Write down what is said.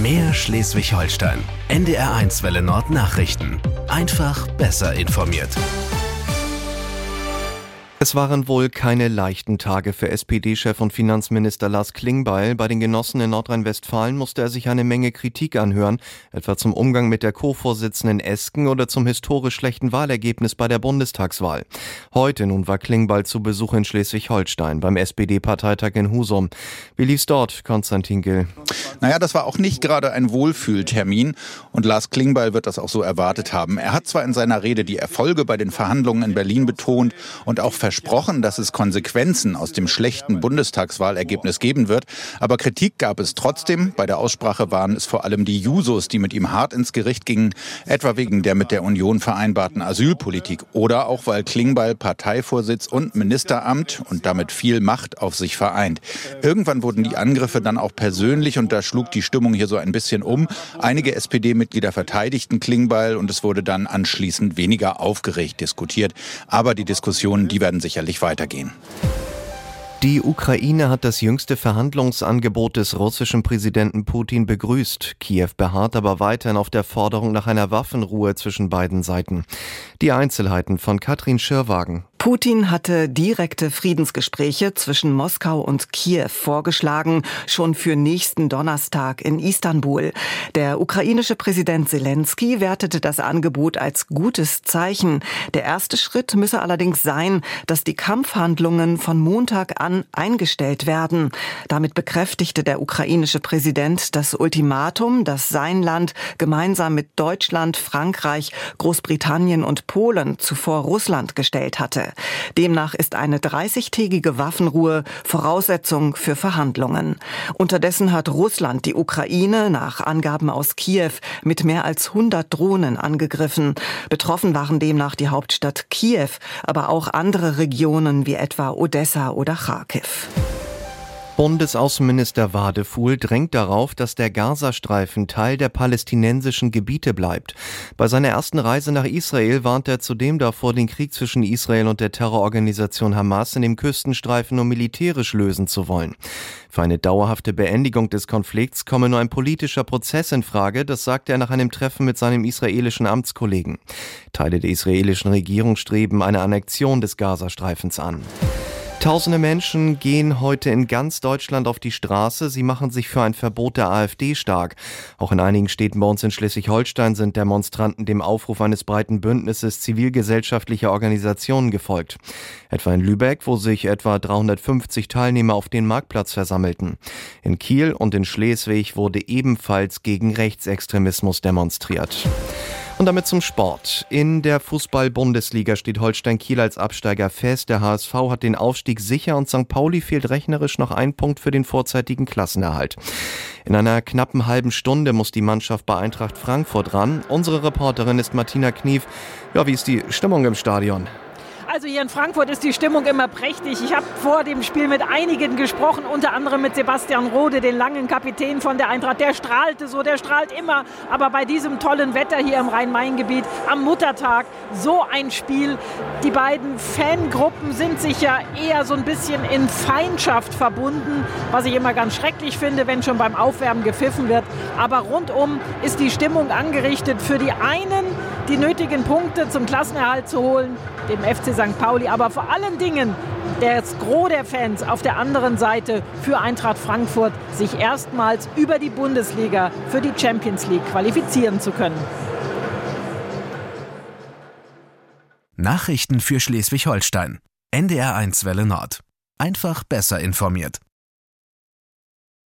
Mehr Schleswig-Holstein. NDR1 Welle Nord Nachrichten. Einfach besser informiert. Es waren wohl keine leichten Tage für SPD-Chef und Finanzminister Lars Klingbeil. Bei den Genossen in Nordrhein-Westfalen musste er sich eine Menge Kritik anhören, etwa zum Umgang mit der Co-Vorsitzenden Esken oder zum historisch schlechten Wahlergebnis bei der Bundestagswahl. Heute nun war Klingbeil zu Besuch in Schleswig-Holstein beim SPD-Parteitag in Husum. Wie lief's dort, Konstantin Gill? Naja, das war auch nicht gerade ein Wohlfühltermin und Lars Klingbeil wird das auch so erwartet haben. Er hat zwar in seiner Rede die Erfolge bei den Verhandlungen in Berlin betont und auch versprochen, dass es Konsequenzen aus dem schlechten Bundestagswahlergebnis geben wird. Aber Kritik gab es trotzdem. Bei der Aussprache waren es vor allem die Jusos, die mit ihm hart ins Gericht gingen, etwa wegen der mit der Union vereinbarten Asylpolitik oder auch, weil Klingbeil Parteivorsitz und Ministeramt und damit viel Macht auf sich vereint. Irgendwann wurden die Angriffe dann auch persönlich und da schlug die Stimmung hier so ein bisschen um. Einige SPD-Mitglieder verteidigten Klingbeil und es wurde dann anschließend weniger aufgeregt diskutiert. Aber die Diskussionen, die werden sicherlich weitergehen. Die Ukraine hat das jüngste Verhandlungsangebot des russischen Präsidenten Putin begrüßt. Kiew beharrt aber weiterhin auf der Forderung nach einer Waffenruhe zwischen beiden Seiten. Die Einzelheiten von Katrin Schirrwagen. Putin hatte direkte Friedensgespräche zwischen Moskau und Kiew vorgeschlagen, schon für nächsten Donnerstag in Istanbul. Der ukrainische Präsident Zelensky wertete das Angebot als gutes Zeichen. Der erste Schritt müsse allerdings sein, dass die Kampfhandlungen von Montag an eingestellt werden. Damit bekräftigte der ukrainische Präsident das Ultimatum, das sein Land gemeinsam mit Deutschland, Frankreich, Großbritannien und Polen zuvor Russland gestellt hatte. Demnach ist eine 30-tägige Waffenruhe Voraussetzung für Verhandlungen. Unterdessen hat Russland die Ukraine nach Angaben aus Kiew mit mehr als 100 Drohnen angegriffen. Betroffen waren demnach die Hauptstadt Kiew, aber auch andere Regionen wie etwa Odessa oder Charkiw. Bundesaußenminister Wadefuhl drängt darauf, dass der Gazastreifen Teil der palästinensischen Gebiete bleibt. Bei seiner ersten Reise nach Israel warnt er zudem davor, den Krieg zwischen Israel und der Terrororganisation Hamas in dem Küstenstreifen nur militärisch lösen zu wollen. Für eine dauerhafte Beendigung des Konflikts komme nur ein politischer Prozess in Frage, das sagte er nach einem Treffen mit seinem israelischen Amtskollegen. Teile der israelischen Regierung streben eine Annexion des Gazastreifens an. Tausende Menschen gehen heute in ganz Deutschland auf die Straße. Sie machen sich für ein Verbot der AfD stark. Auch in einigen Städten bei uns in Schleswig-Holstein sind Demonstranten dem Aufruf eines breiten Bündnisses zivilgesellschaftlicher Organisationen gefolgt. Etwa in Lübeck, wo sich etwa 350 Teilnehmer auf den Marktplatz versammelten. In Kiel und in Schleswig wurde ebenfalls gegen Rechtsextremismus demonstriert. Und damit zum Sport. In der Fußball-Bundesliga steht Holstein Kiel als Absteiger fest. Der HSV hat den Aufstieg sicher und St. Pauli fehlt rechnerisch noch ein Punkt für den vorzeitigen Klassenerhalt. In einer knappen halben Stunde muss die Mannschaft bei Eintracht Frankfurt ran. Unsere Reporterin ist Martina Knief. Ja, wie ist die Stimmung im Stadion? Also hier in Frankfurt ist die Stimmung immer prächtig. Ich habe vor dem Spiel mit einigen gesprochen, unter anderem mit Sebastian Rode, den langen Kapitän von der Eintracht. Der strahlte so, der strahlt immer. Aber bei diesem tollen Wetter hier im Rhein-Main-Gebiet am Muttertag, so ein Spiel. Die beiden Fangruppen sind sich ja eher so ein bisschen in Feindschaft verbunden, was ich immer ganz schrecklich finde, wenn schon beim Aufwärmen gepfiffen wird. Aber rundum ist die Stimmung angerichtet für die einen, die nötigen Punkte zum Klassenerhalt zu holen, dem FC St. Pauli, aber vor allen Dingen das Gros der Fans auf der anderen Seite für Eintracht Frankfurt, sich erstmals über die Bundesliga für die Champions League qualifizieren zu können. Nachrichten für Schleswig-Holstein. NDR1 Welle Nord. Einfach besser informiert.